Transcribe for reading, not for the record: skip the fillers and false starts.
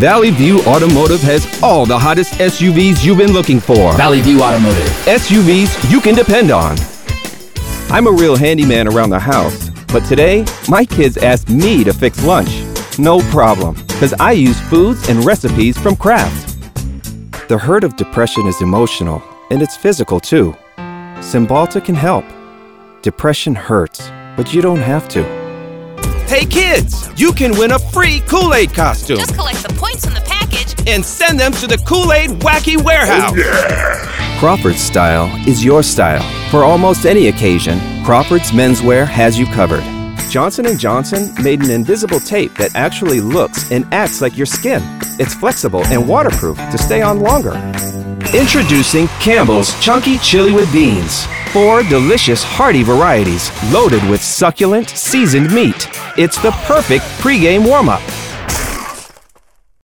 Valley View Automotive has all the hottest SUVs you've been looking for. Valley View Automotive. SUVs you can depend on. I'm a real handyman around the house, but today, my kids asked me to fix lunch. No problem, because I use foods and recipes from Kraft. The hurt of depression is emotional, and it's physical too. Cymbalta can help. Depression hurts, but you don't have to. Hey kids, you can win a free Kool-Aid costume. Just collect the points in the package and send them to the Kool-Aid Wacky Warehouse. Oh, yeah. Crawford's style is your style. For almost any occasion, Crawford's menswear has you covered. Johnson & Johnson made an invisible tape that actually looks and acts like your skin. It's flexible and waterproof to stay on longer. Introducing Campbell's Chunky Chili with Beans. 4 delicious hearty varieties loaded with succulent, seasoned meat. It's the perfect pregame warm-up.